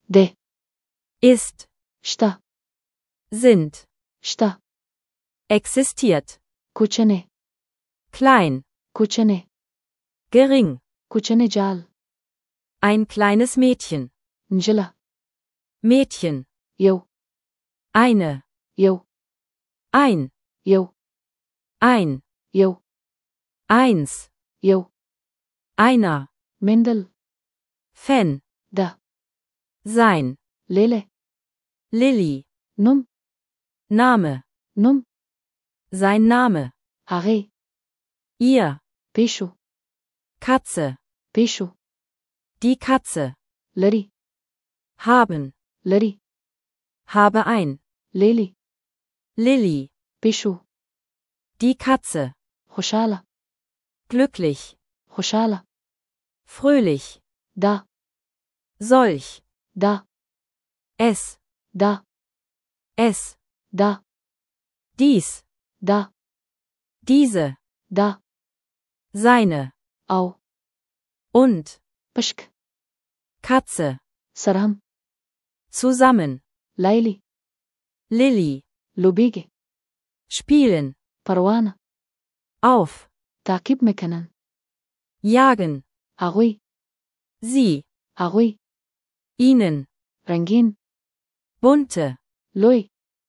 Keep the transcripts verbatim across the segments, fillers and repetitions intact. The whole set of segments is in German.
ده ist, شته sind, شته existiert, کوچنه klein, کوچنه gering, کوچنه جال ein kleines Mädchen, نجله Mädchen, یو eine, یو ein, یو ein, یو eins, یو einer, مندل Fan, ده sein, لیله Lilly, نوم Name, نوم sein Name, هغه ihr, پیشو Katze, پیشو die Katze, لری haben, لری habe ein, لیلی Lilly, پیشو die Katze, خوشحاله glücklich, خوشحاله fröhlich, ده solch, ده es, ده es, ده dies, ده diese, ده seine, او und, پشک Katze, سرهم zusammen, لیلی Lilly, لوبیگه spielen, پروانه auf, تعقیب میکنن jagen, هغوی sie, هغوی ihnen, رنگین bunte, لوی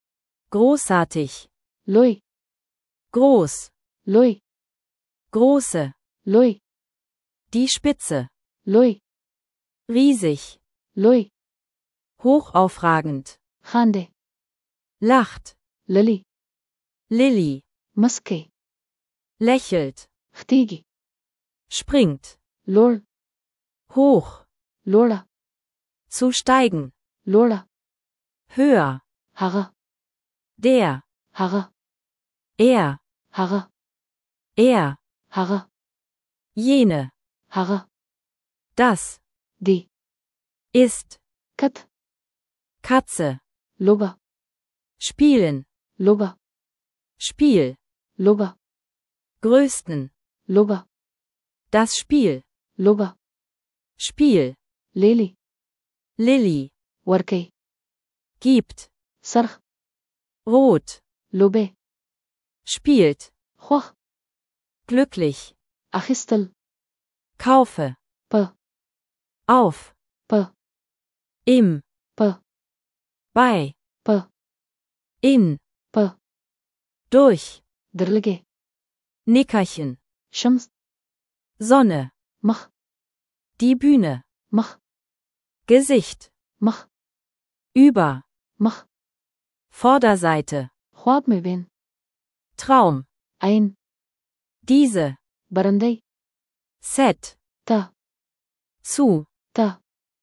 großartig, لوی groß, لوی große, لوی die Spitze, لوی riesig, لوی hochaufragend, خانده lacht, للی Lilly, مسکی lächelt, ختیگی springt, لوړ hoch, لوړه zu steigen, لوړه höher, هغه der, هغه er, هغه er, هغه jene, هغه das, دی ist, کت Katze, لوبه spielen, لوبه Spiel, لوبه größten, لوبه das Spiel, لوبه Spiel, لیلی Lilly, ورکی gibt, سرخ rot, لوبه خوخ spielt, glücklich, اخیستل kaufe, په auf, په im, په bei, په in, په durch, درلګي Nickerchen, شمس Sonne, مخ die Bühne, مخ Gesicht, مخ über, مخ Vorderseite, خواب می بین Traum, عین diese, برندی Set, ته zu, ته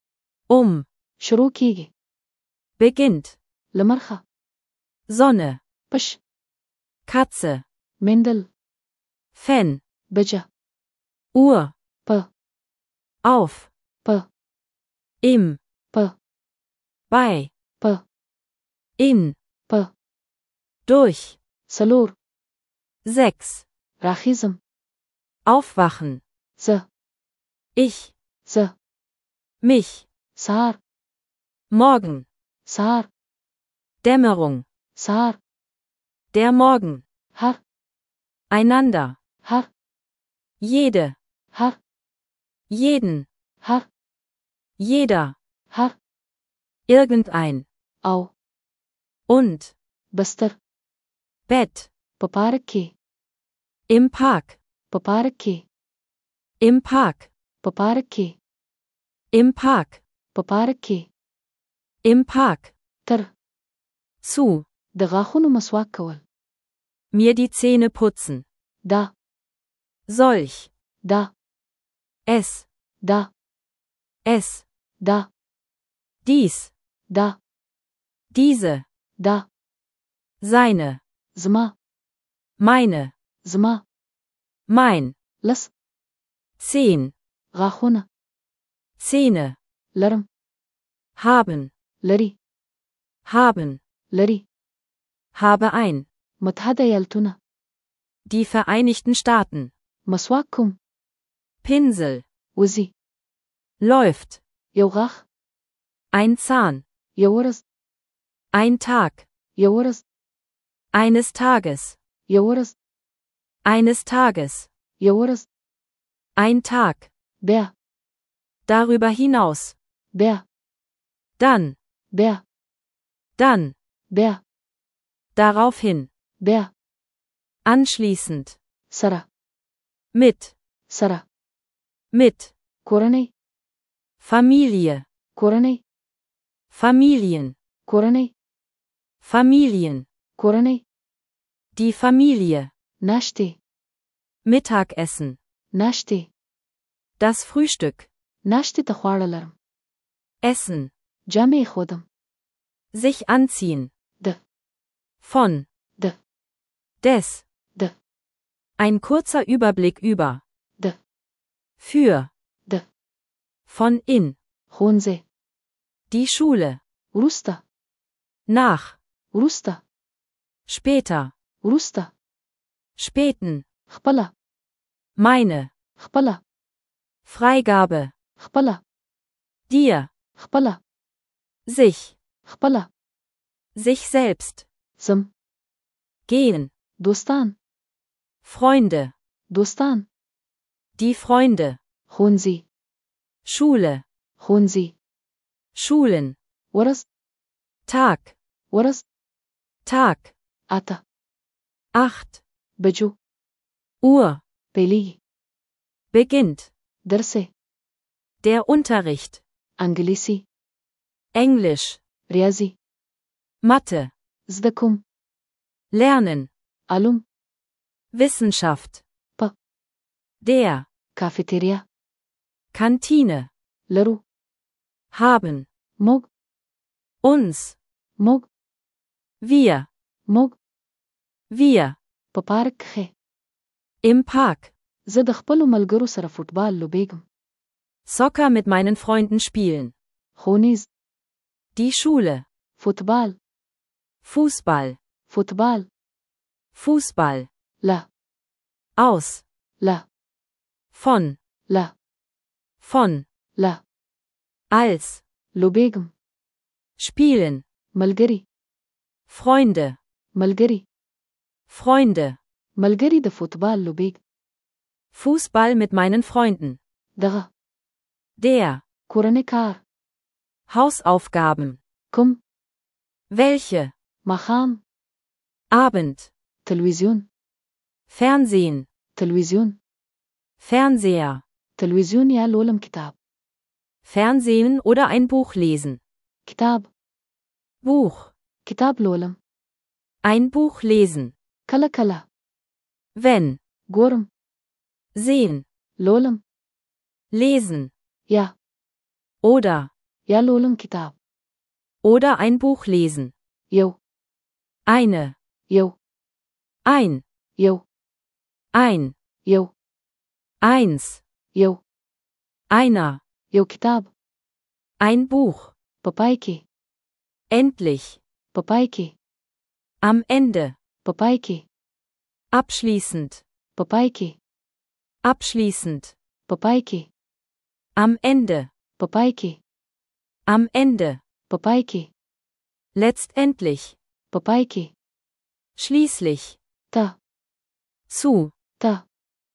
um, شروع کیږي beginnt, لمرخه Sonne, پش Katze, مندل Fan, بجه Uhr, په auf, په im, په bei, په in, په durch, سلور sechs, راخیزم aufwachen, زه ich, زه mich, سهار morgen, سهار Dämmerung, سهار der Morgen, هر einander, هر jede, هر jeden, هر jeder, هر irgendein, او und, بستر Bett, په پارک کې im Park, په پارک کې im Park, په پارک کې im Park, په پارک کې im Park, تر zu, د غاښونو مسواک کول mir die Zähne putzen, دا solch, دا es, دا es, دا dies, دا diese, دا seine, زما meine, زما mein, لس zehn, غاښونه Zähne, لرم haben, لري haben, لري habe ein, متحده ایالتونه die Vereinigten Staaten, مسواک کوم Pinsel, وزي läuft, یو غاښ Ein Zahn. یو ورځ Ein Tag. یو ورځ Eines Tages. یو ورځ Eines Tages. یو ورځ Ein Tag. بیا Darüber hinaus. بیا Dann. بیا Dann. بیا Daraufhin. بیا Anschließend. سره Mit. سره Mit. کورنۍ Familie. کورنۍ Familien. کورنۍ Familien. کورنۍ Die Familie. ناشتې Mittagessen. ناشتې Das Frühstück. ناشتې ته خواړه لرم Essen. جامې خودم Sich anziehen. د Von. د Des. د Ein kurzer Überblick über. د Für. د Von in. ښوونځی Die Schule. وروسته Nach. وروسته Später. وروسته Späten. خپله Meine. خپله Freigabe. خپله Dir. خپله Sich. خپله Sich selbst. زم Gehen. دوستان Freunde. دوستان Die Freunde. ښوونځي Schule. ښوونځي Schulen. ورځ Tag. ورځ Tag. اته Acht. بجو Uhr. پیلیږي Beginnt. درسې Der Unterricht. انګلیسي Englisch. ریاضي Mathe. زده کوم Lernen. علوم Wissenschaft. Pa. Der. کافیتریا Kantine. لرو Haben. موږ Uns. موږ Wir. موږ Wir. په پارک کې Im Park. زه د خپلو ملګرو سره فوټبال لوبېږم Soccer mit meinen Freunden spielen. ښوونیز Die Schule. فوټبال Fußball. فوټبال Fußball. لا Aus. لا Von. لا Von. لا Als. لوبېږم Spielen. ملګری Freunde. ملګری Freunde. ملګری د فوټبال لوبېږي Fußball mit meinen Freunden. دغه Der. کورنۍ کار Hausaufgaben. کوم Welche. ماښام Abend. تلویزیون Fernsehen. تلویزیون Fernseher. تلویزیون یا لولم کتاب Fernsehen oder ein Buch lesen. کتاب Buch. کتاب لولم Ein Buch lesen. کله کله Wenn. ګورم Sehen. لولم Lesen. یا Oder. یا لولم کتاب Oder ein Buch lesen. یو Eine. یو Ein. یو Ein. یو Eins. یو Einer. یو کتاب Ein Buch. په پای کې Endlich. په پای کې Am Ende. په پای کې Abschließend. په پای کې Abschließend. په پای کې Am Ende. په پای کې Am Ende. په پای کې Letztendlich. په پای کې Schließlich. ته Zu. ته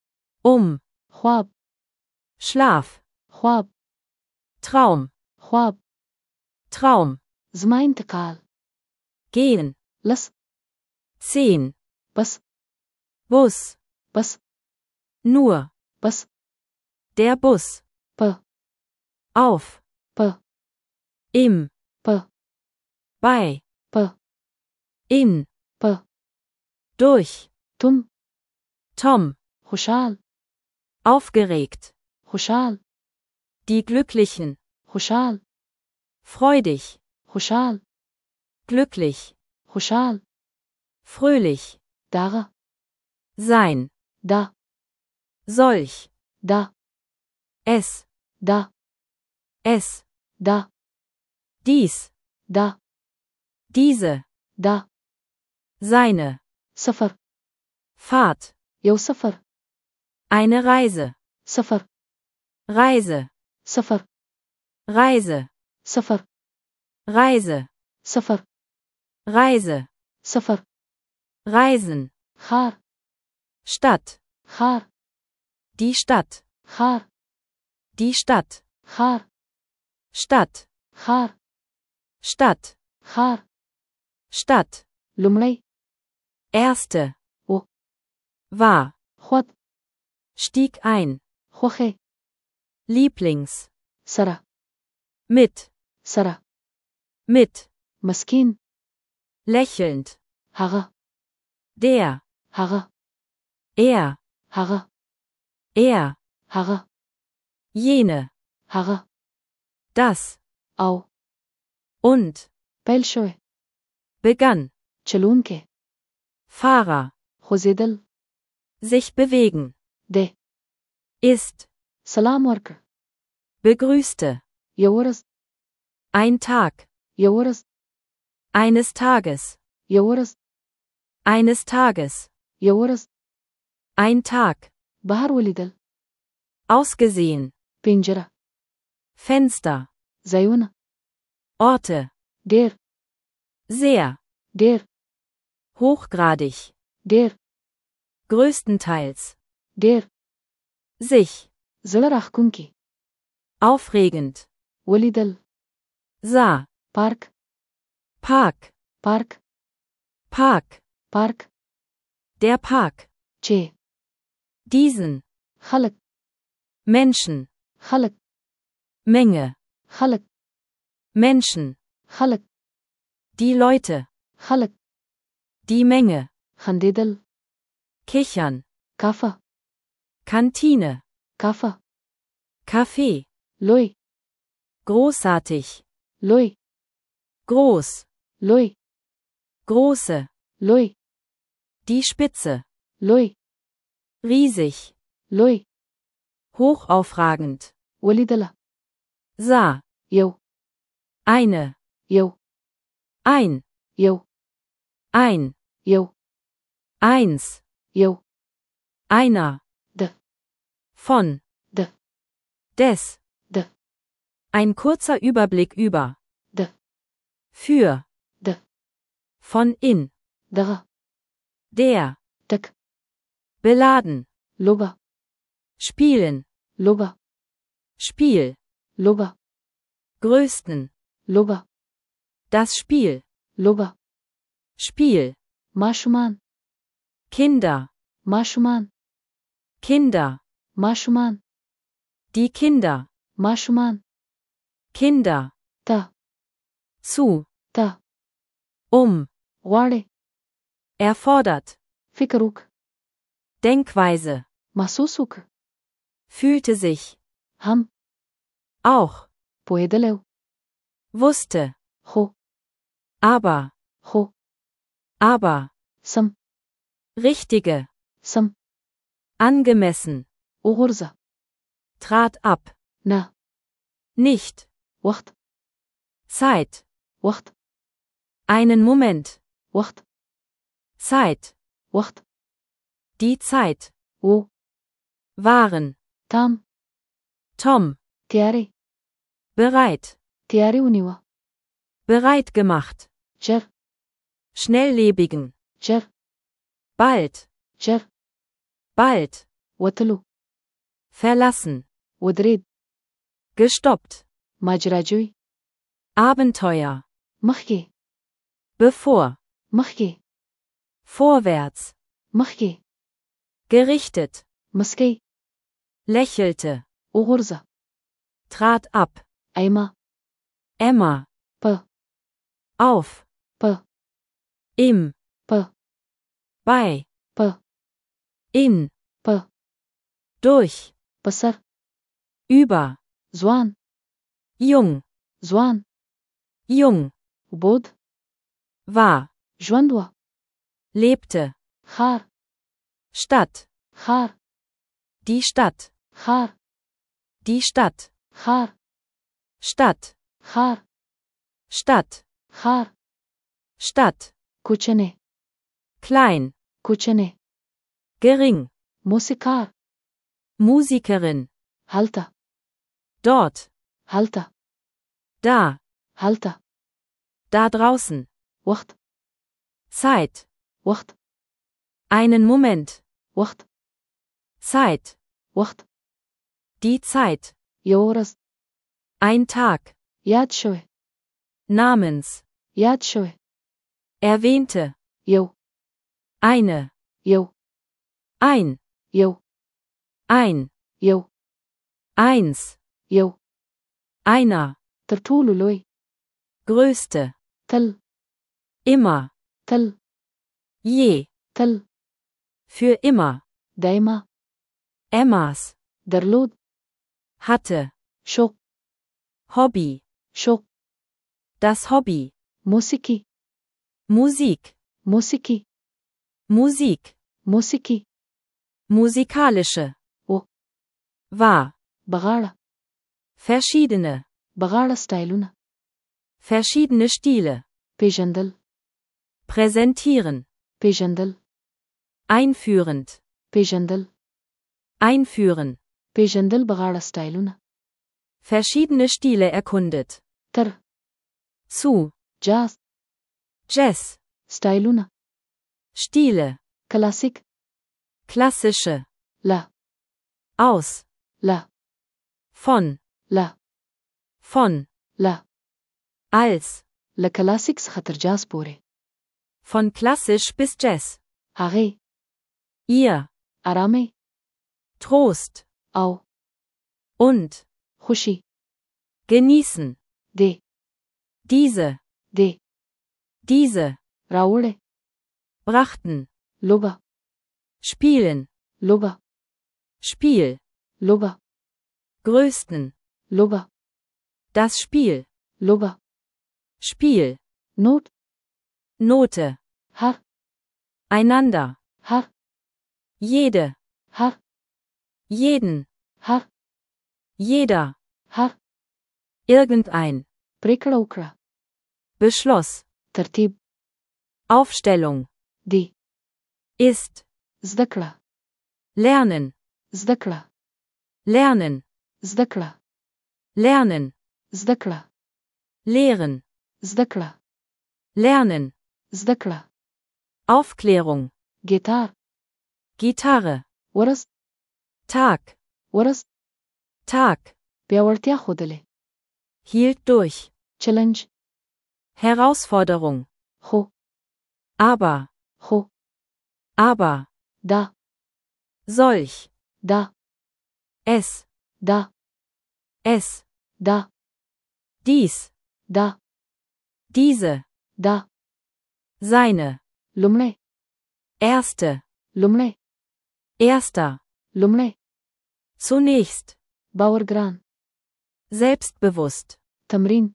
Um. خواب Schlaf. خواب Traum. خواب Traum. زما انتقال Gehen. لس Zehn. بس Bus. بس Nur. بس Der Bus. په Auf. په Im. په Bei. په In. په Durch. تم Tom. خوشحال Aufgeregt. خوشحال Die Glücklichen. خوشحال Freudig. خوشحال Glücklich. خوشحال Fröhlich. دغه Sein. دا Solch. دا Es. دا Es. دا Dies. دا Diese. دا Seine. سفر Fahrt. یو سفر Eine Reise. سفر Reise. سفر Reise. سفر Reise, سفر Reise, سفر Reisen, خار Stadt, خار die Stadt, خار die Stadt, خار Stadt, خار Stadt, خار Stadt, لومړی erste, و war, خود stieg ein, خوخه Lieblings, سره mit, سره mit, مسکین lächelnd, هغه der, هغه er, هغه er, هغه jene, هغه das, او und, پیل شوی begann, چلونکه Fahrer, خوزیدل sich bewegen, ده ist, سلام ورکړه begrüßte, یو ورځ ein Tag, یو ورځ eines Tages, یو ورځ eines Tages, یو ورځ ein Tag, بهر ولیدل ausgesehen, پنجره Fenster, ځایونه Orte, ډیر sehr, ډیر hochgradig, ډیر größtenteils, ډیر sich, زړه راښکونکي aufregend, ولیدل sah, پارک Park, پارک Park, پارک der Park, چې diesen, خلک Menschen, خلک Menge, خلک Menschen, خلک die Leute, خلک die Menge, خندیدل kichern, کافه Kantine, کافه Café, لوی großartig, لوی groß, لوی große, لوی die Spitze, لوی riesig, لوی hochaufragend, ولیدله sah, یو eine, یو ein, یو ein, یو eins, یو einer, د von, د des, د ein kurzer Überblick über, د für, د von in, دغه der, ټک beladen, لوبه spielen, لوبه Spiel, لوبه größten, لوبه das Spiel, لوبه Spiel, ماشومان Kinder, ماشومان Kinder, ماشومان die Kinder, ماشومان Kinder, ته zu, ته um, غواړې erfordert, فکر وکړه Denkweise, محسوس وکړه fühlte sich, هم auch, پوهېدلی و wusste, خو aber, خو aber, سم richtige, سم angemessen, وغورځه trat ab, نه nicht, وخت Zeit, وخت einen Moment, وخت Zeit, وخت die Zeit, و waren, تام Tom, تیاری bereit, تیاری ونیوه bereit gemacht, چر schnelllebigen, چر bald, چر bald, وتلو verlassen, ودرید gestoppt, ماجراجوی Abenteuer, مخکې bevor, مخکې vorwärts, مخکې gerichtet, مسکی lächelte, وغورځه trat ab, ایما Emma, په auf, په im, په bei, په in, په durch, په سر über, ځوان jung, ځوان jung, بود war, ژوند وه lebte, خار Stadt, خار die Stadt, خار die Stadt, خار Stadt, خار Stadt, خار Stadt, کوچنی klein, کوچنی gering, موسیقار Musikerin, هلته dort, هلته da, هلته Da draußen. وقت Zeit. وقت Einen Moment. وقت Zeit. وقت Die Zeit. یو ورځ Ein Tag. یاد شوی Namens. یاد شوی Erwähnte. یو Eine. یو Ein. یو Ein. یو Eins. یو Einer. تر ټولو لوی Größte. تل Immer. تل Je. تل Für immer. دایما Emmas. درلود Hatte. شوق Hobby. شوق Das Hobby. موسیقی Musik. موسیقی Musik. موسیقی Musikalische. و War. بغاړه Verschiedene. بغاړه سټایلونه Verschiedene Stile. پیژندل Präsentieren. پیژندل Einführend. پیژندل Einführen. پیژندل بغاړه سټایلونه Verschiedene Stile erkundet. تر Zu. جاز Jazz. سټایلونه Stile. کلاسیک Klassische. لا Aus. لا Von. لا Von. لا Als. له کلاسیک څخه تر جاز پورې Von klassisch bis Jazz. هغې Ihr. آرامۍ Trost. او Und. خوشي Genießen. دی Diese. دی Diese. راوړې Brachten. لوبه Spielen. لوبه Spiel. لوبه Größten. لوبه Das Spiel. لوبه Spiel. نوٹ Note. هر Einander. هر Jede. هر Jeden. هر Jeder. هر Irgendein. پریکړه وکړه Beschloss. ترتیب Aufstellung. دی Ist. زده کړه Lernen. زده کړه Lernen. زده کړه Lernen. زده کړه Lehren. زده کړه Lernen. زده کړه Aufklärung. ګیتار Gitarre. ورځ Tag. ورځ Tag. پیاوړتیا ښودلې Hielt durch. چلنج Herausforderung. خو Aber. خو Aber. دا Solch. دا Es. دا Es. دا Dies. دا Diese. دا Seine. لومړی Erste. لومړی Erster. لومړی Zunächst. باورګران Selbstbewusst. تمرین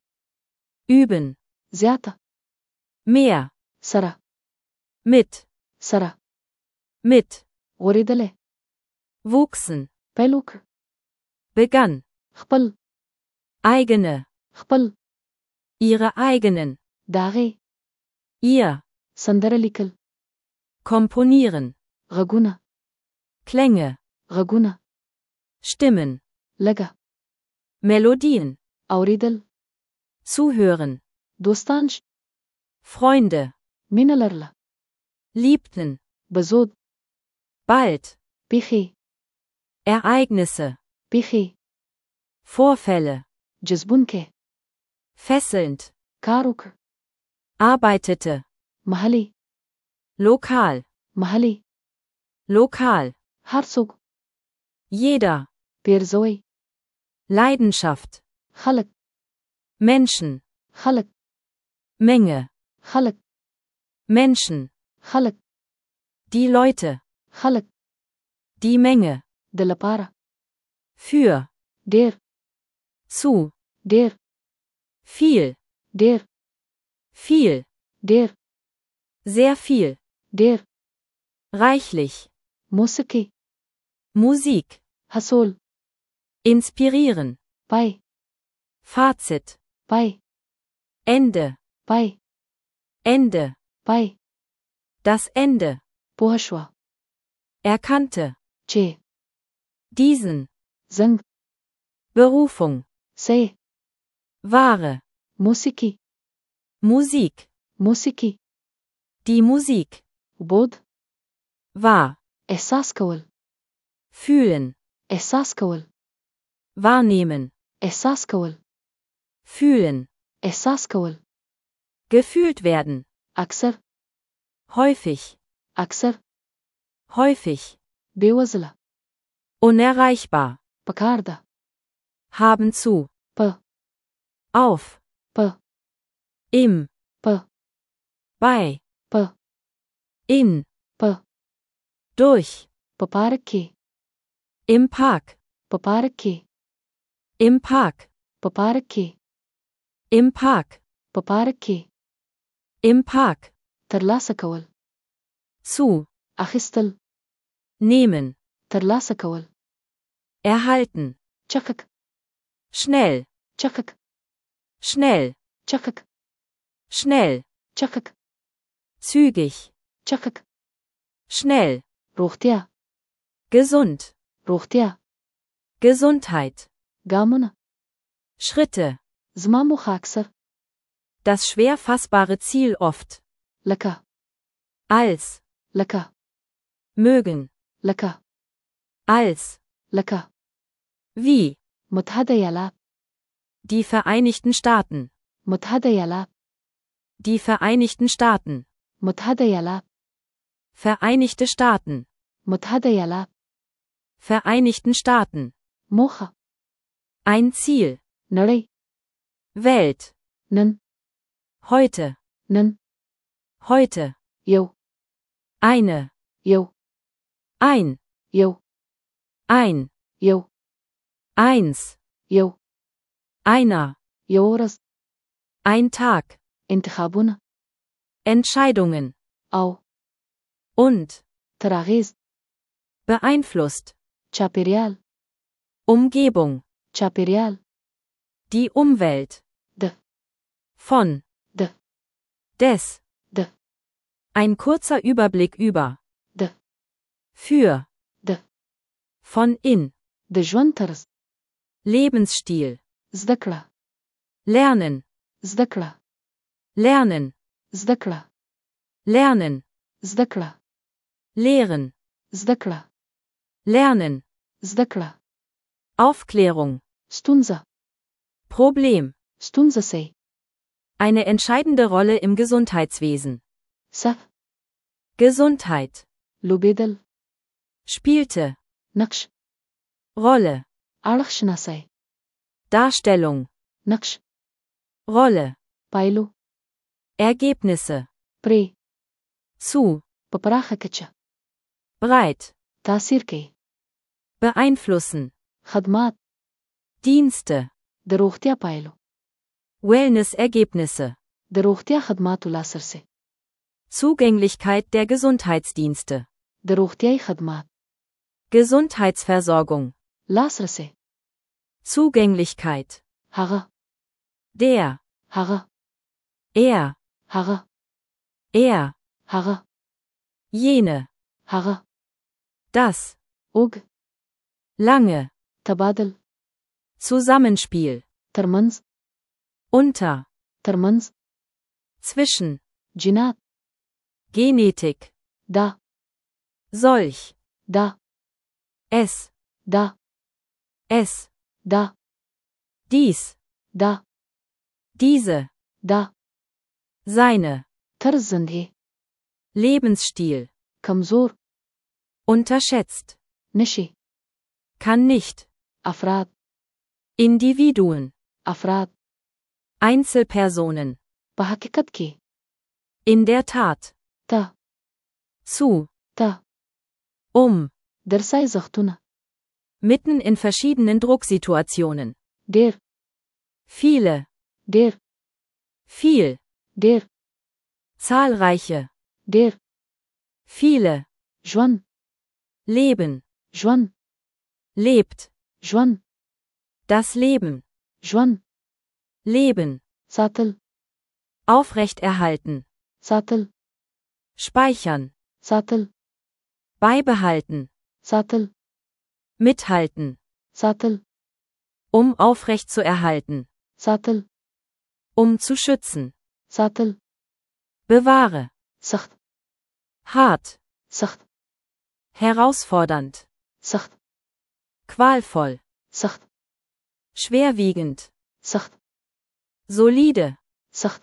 Üben. زیاته Mehr. سره Mit. سره Mit. غوړېدلی Wuchsen. پیل وکړ Begann. خپل Eigene. خپل Ihre eigenen. د هغې Ihr. سندره لیکل Komponieren. غږونه Klänge. غږونه Stimmen. لږه Melodien. اورېدل Zuhören. دوستان ش- Freunde. مینه لرله Liebten. بزود Bald. پیښې Ereignisse. پیښې Vorfälle. جذبونکی Fesselnd. کار وکړ Arbeitete. محلي Lokal. محلي Lokal. هر څوک Jeder. پیرزوی Leidenschaft. خلک Menschen. خلک Menge. خلک Menschen. خلک Die Leute. خلک Die Menge. د لپاره Für. ډیر Zu. ډیر Viel. ډیر Viel. ډیر Sehr viel. ډیر Reichlich. موسیقي Musik. حصول Inspirieren. پای Fazit. پای Ende. پای Ende. پای Das Ende. پوه شوه Erkannte. چې Diesen. زنګ Berufung. سه Wahre. موسیقي Musik. موسیقي Die Musik. بود Wahr. احساس کول Fühlen. احساس کول Wahrnehmen. احساس کول Fühlen. احساس کول Gefühlt werden. اکثر Häufig. اکثر Häufig. بېوزله Unerreichbar. پکار ده Haben zu. په Auf. په Im. په Bei. په In. په Durch. په پارک کې Im Park. په پارک کې Im Park. په پارک کې Im Park. په پارک کې Im Park. ترلاسه کول Zu. اخیستل Nehmen. ترلاسه کول Erhalten. چقک Schnell. چقک Schnell. چقک Schnell. چقک Zügig. چقک Schnell. روغتیا Gesund. روغتیا Gesundheit. ګامونه Schritte. زما موخه اکثر Das schwer fassbare Ziel oft. لکه Als. لکه Mögen. لکه Als. لکه Wie. متحده ایالات Die Vereinigten Staaten. متحده ایالات Die Vereinigten Staaten. متحده ایالات Vereinigte Staaten. متحده ایالات Vereinigten Staaten. موخه Ein Ziel. نړۍ Welt. نن Heute. نن Heute. یو Eine. یو Ein. یو Ein. یو Eins. یو Einer. یو ورځ Ein Tag. انتخابونه Entscheidungen. او Und. تر اغېز Beeinflusst. چاپېریال Umgebung. چاپېریال Die Umwelt. د Von. د Des. د Ein kurzer Überblick über. د Für. د Von in. د ژوند طرز Lebensstil. زده کړه Lernen. زده کړه Lernen. زده کړه Lernen. زده کړه Lehren. زده کړه Lernen. زده کړه Aufklärung. ستونزه Problem. ستونزه سي Eine entscheidende Rolle im Gesundheitswesen. صف Gesundheit. لوبېدل Spielte. نقش Rolle. اړخ شناسي Darstellung. نقش Rolle. پایلو Ergebnisse. پرې Zu. په پراخه کچه Breit. تاثیر کوي Beeinflussen. خدمات Dienste. د روغتیا پایلو Wellness-Ergebnisse. د روغتیا خدماتو لاسرسي Zugänglichkeit der Gesundheitsdienste. د روغتیاي خدمات Gesundheitsversorgung. لاسرسي Zugänglichkeit. هغه Der. هغه Er. هغه Er. هغه Jene. هغه Das. اوګ Lange. تبادل Zusammenspiel. ترمنځ Unter. ترمنځ Zwischen. جینات Genetik. دا Solch. دا Es. دا Es. دا Dies. دا Diese. دا Seine. طرز زندگی Lebensstil. کمزور Unterschätzt. نشي Kann nicht. افراد Individuen. افراد Einzelpersonen. په حقیقت کې In der Tat. ته Zu. ته Um. درسای زختونه Mitten in verschiedenen Drucksituationen. ډیر Viele. ډیر Viel. ډیر Zahlreiche. ډیر Viele. ژوند Leben. ژوند Lebt. ژوند Das Leben. ژوند Leben. ساتل Aufrechterhalten. ساتل Speichern. ساتل Beibehalten. ساتل Mithalten. ساتل Um aufrecht zu erhalten. ساتل Um zu schützen. ساتل. Bewahre. سخت. Hart. سخت. Herausfordernd. سخت. Qualvoll. سخت. Schwerwiegend. سخت. Solide. سخت.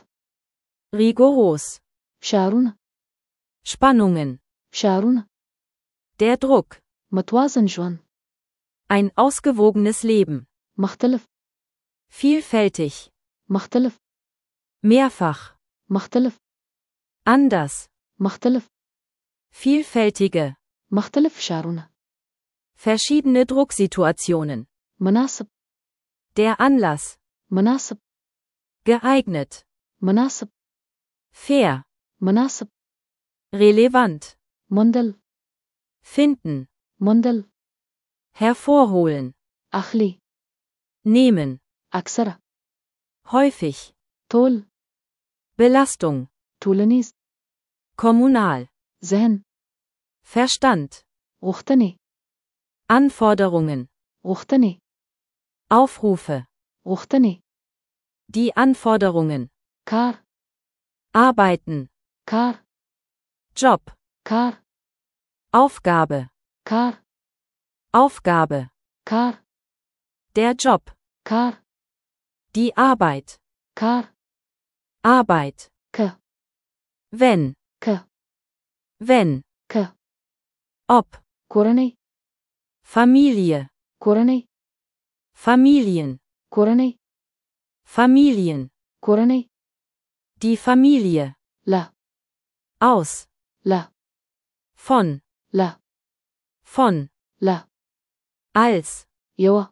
Rigoros. فشارونه. Spannungen. فشارونه. Der Druck. متوازن ژوند. Ein ausgewogenes Leben. مختلف. Vielfältig. مختلف. Mehrfach. مختلف. Anders. مختلف. Vielfältige. مختلف فشارونه. Verschiedene Drucksituationen. مناسب. Der Anlass. مناسب. Geeignet. مناسب. Fair. مناسب. Relevant. مندل. Finden. مندل. Hervorholen. أخلي. Nehmen. أكثر. Häufig. طول. Belastung. طولنيز. Kommunal. ذهن. Verstand. غختني. Anforderungen. غختني. Aufrufe. غختني. Die Anforderungen. كار. Arbeiten. كار. Job. كار. Aufgabe. كار. Aufgabe. كار. Der Job. كار. Die Arbeit. كار. Arbeit. ك. Wenn. ك. Wenn. ك. Ob. كورني. Familie. كورني. Familien. كورني. Familien. كورني. Die Familie. لا. Aus. لا. Von. لا. Von. لا. Als. يوا.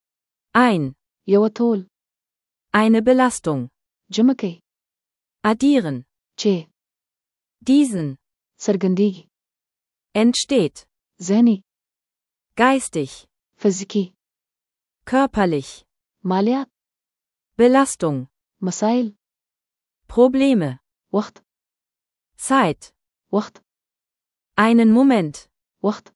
Ein. يوا طول. Eine Belastung. جمكي. Addieren. چه. Diesen. سرگندگی. Entsteht. ذهني. Geistig. فزيكي. Körperlich. ماليات. Belastung. مسائل. Probleme. وقت. Zeit. وقت. Einen Moment. وقت.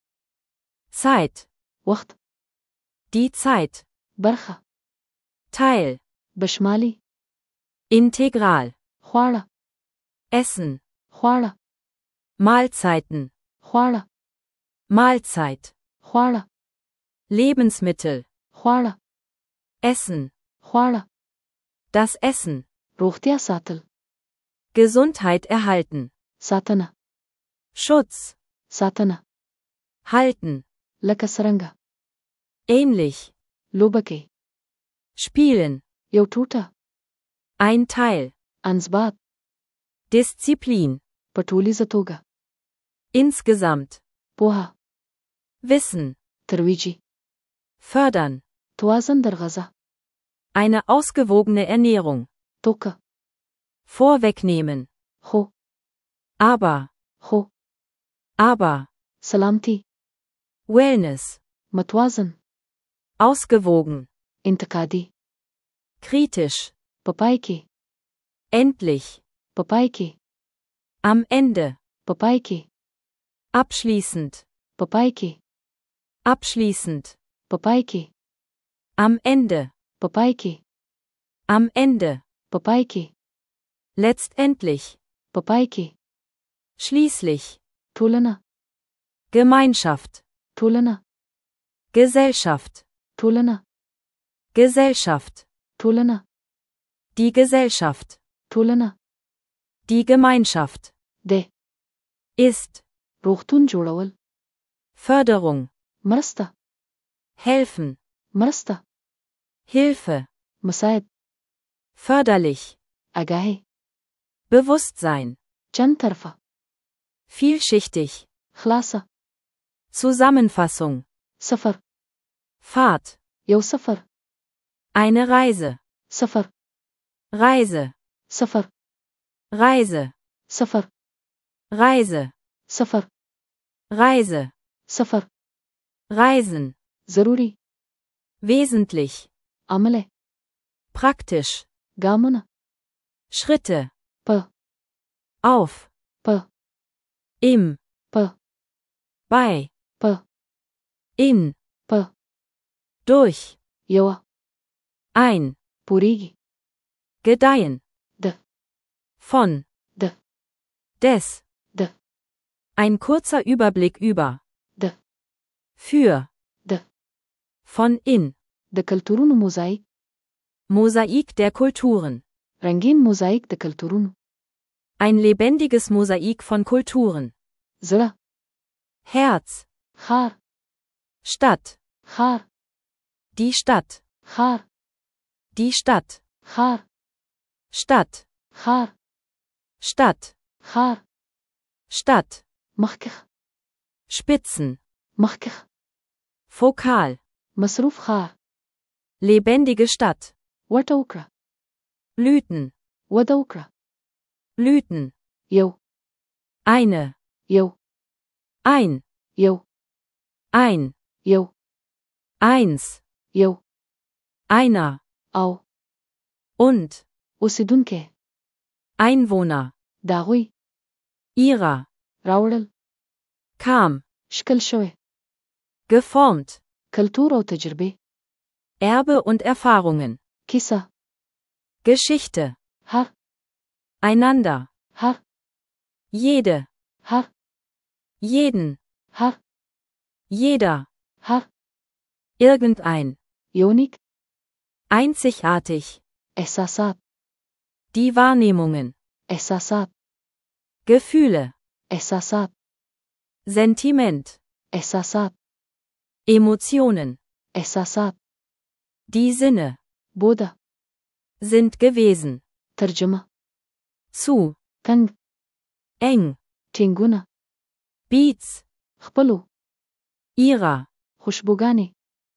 Zeit. وقت. Die Zeit. برخة. Teil. بشمالي. Integral. خواړه. Essen. خواړه. Mahlzeiten. خواړه. Mahlzeit. خواړه. Lebensmittel. خواړه. Essen. خواړه. Das Essen. روغتیا ساتل. Gesundheit erhalten. ساتنه. Schutz. ساتنه. Halten. لکه سرنګه. Ähnlich. لوبکې. Spielen. یو ټوټه. Ein Teil. انضباط. Disziplin. په ټولیزه توګه. Insgesamt. پوهه. Wissen. ترویجي. Fördern. توازن در غذا. Eine ausgewogene Ernährung. توکه. Vorwegnehmen. خو. Aber. خو. Aber. سلامتی. Wellness. متوازن. Ausgewogen. انتقادي. Kritisch. په پای کې. Endlich. په پای کې. Am Ende. په پای کې. Abschließend. په پای کې. Abschließend. په پای کې. Am Ende. په پای کې. Am Ende. په پای کې. Letztendlich. په پای کې. Schließlich. ټولنه. Gemeinschaft. ټولنه. Gesellschaft. ټولنه. Gesellschaft. ټولنه. Die Gesellschaft. ټولنه. Die Gemeinschaft. ده. Ist. روغتون جوړول. Förderung. مرسته. Helfen. مرسته. Hilfe. مساعد. Förderlich. آگاهی. Bewusstsein. چند طرفه. Vielschichtig. خلاصه. Zusammenfassung. سفر. Fahrt. یو سفر. Eine Reise. سفر. Reise. سفر. Reise. سفر. Reise. سفر. Reise. سفر. Reisen. ضروري. Wesentlich. عمله. Praktisch. گامونه. Schritte. په. Auf. په. Im. په. Bei. په. In. په. Durch. یوه. Ein. پوریږي. Gedeihen. د. Von. د Des. د Ein kurzer Überblick über. د Für. د Von in. د کلتورونو موزاییک Mosaik der Kulturen. رنگین موزاییک د کلتورونو Ein lebendiges Mosaik von Kulturen. زړه Herz. ښار Stadt. ښار Die Stadt. ښار Die Stadt. ښار Stadt. ښار Stadt. ښار Stadt. مخکخ Spitzen. مخکخ Vokal. مصروف ښار Lebendige Stadt. وټه وکړه Blüten. وده وکړه Blüten. یو Eine. یو Ein. یو Ein. یو Eins. یو Einer. او Und. اوسیدونکي Einwohner. داغوی Ihrer. راوړل Kam. شکل شوی Geformt. کلتور او تجربه Erbe und Erfahrungen. کیسه Geschichte. هر Einander. هر Jede. هر Jeden. هر Jeder. هر Irgendein. یونیک Einzigartig. احساسات Die Wahrnehmungen. احساسات Gefühle. احساسات Sentiment. احساسات Emotionen. احساسات Die Sinne. بوده Sind gewesen. ترجمه Zu. تنگ Eng. ټینګونه Beats. خپلو Ihrer. خوشبوګانې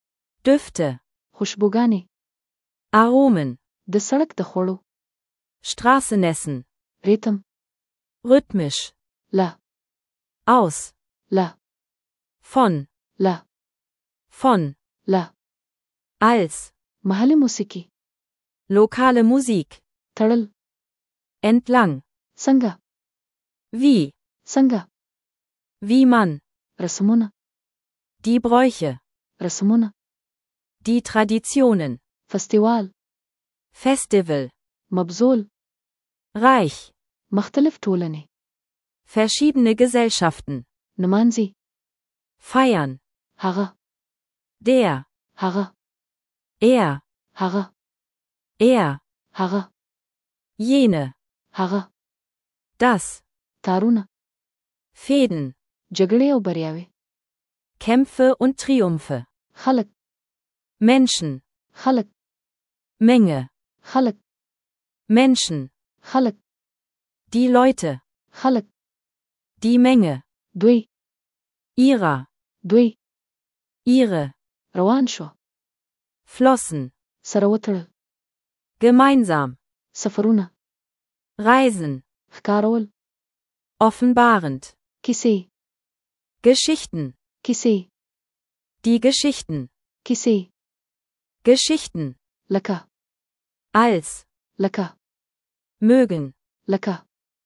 Düfte. خوشبوګانې Aromen. د سړک د خوړو Straßenessen. ریتم Rhythmisch. لا Aus. لا Von. لا Von. لا Als. محلي موسیقي Lokale Musik. تړل Entlang. څنګه Wie. څنګه Wie man. رسمونه Die Bräuche. رسمونه Die Traditionen. فستیوال Festival. مبذول Reich. مختلف ټولنې Verschiedene Gesellschaften. نمانځي Feiern. هغه Der. هغه Er. هغه Er. هغه Jene. هغه Das. تارونه Fäden. جګړې او بریاوې Kämpfe und Triumphe. خلک Menschen. خلک Menge. خلک Menschen. خلک Die Leute. خلک Die Menge. دوی Ihrer. دوی Ihre. روان شو Flossen. سره وتړل Gemeinsam. سفرونه Reisen. ښکارول Offenbarend. کیسې Geschichten. کیسې Die Geschichten. کیسې Geschichten. لکه Als. لکه Mögen. لکه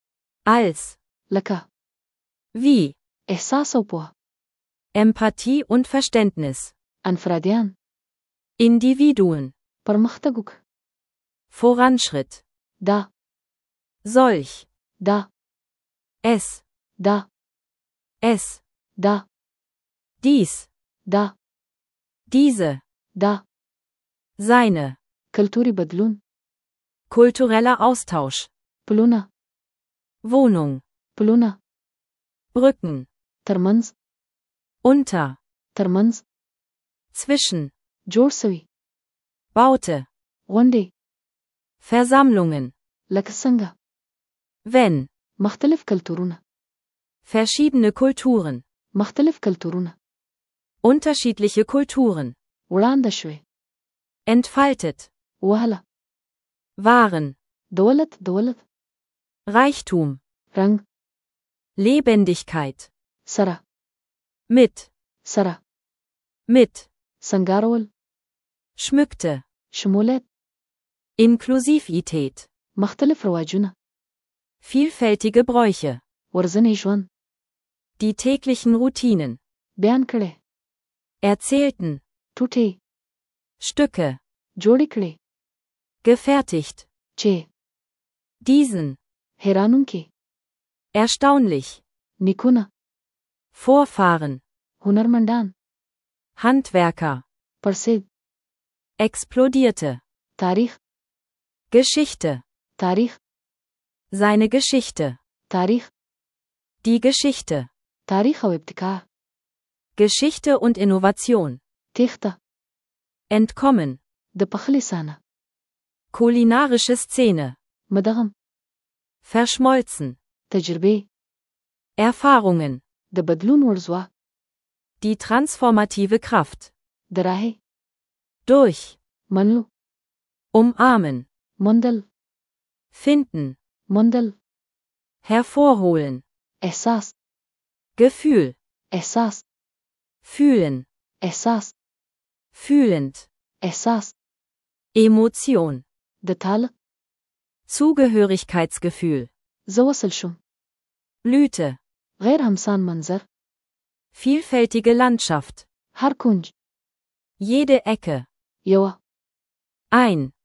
Als. لکه Wie. احساس او پوهه Empathie und Verständnis. انفرادیان Individuen. پرمختګ وکړه Voranschritt. دا Solch. دا Es. دا Es. دا Dies. دا Diese. دا Seine. کلتوري بدلون Kultureller Austausch. پلونه Wohnung. پلونه Brücken. ترمنځ Unter. ترمنځ Zwischen. جوړ سوي Baute. غونډې Versammlungen. لکه څنګه Wenn. مختلف کلتورونه Verschiedene Kulturen. مختلف کلتورونه Unterschiedliche Kulturen. وړاندې شوي Entfaltet. وهله Waren. دولت دولت Reichtum. رنگ Lebendigkeit. سره Mit. سره Mit. سنگارول Schmückte. شمولیت Inklusivität. مختلف رواجونه Vielfältige Bräuche. ورځنی ژوند Die täglichen Routinen. بیان کړي Erzählten. ټوټې Stücke. جوړې کړي Gefertigt. چې Diesen. حیرانونکي. Erstaunlich. نیکونه. Vorfahren. هنرمندان. Handwerker. پرسید. Explodierte. تاریخ. Geschichte. تاریخ. Seine Geschichte. تاریخ. Die Geschichte. تاریخ او ابتکار. Geschichte und Innovation. تیخته. Entkommen. د پخلی سانه. Kulinarische Szene. مدغم. Verschmolzen. تجربه. Erfahrungen. د بدلون ورزوا. Die transformative Kraft. د راهي. Durch. منلو. Umarmen. مندل. Finden. مندل. Hervorholen. احساس. Gefühl. احساس. Fühlen. احساس. Fühlend. احساس. Emotion. د تعلق. Zugehörigkeitsgefühl. زه وصل شوم. Blüte. غیر همسان منظر. Vielfältige Landschaft. هر کنج. Jede Ecke. یوه. Ein.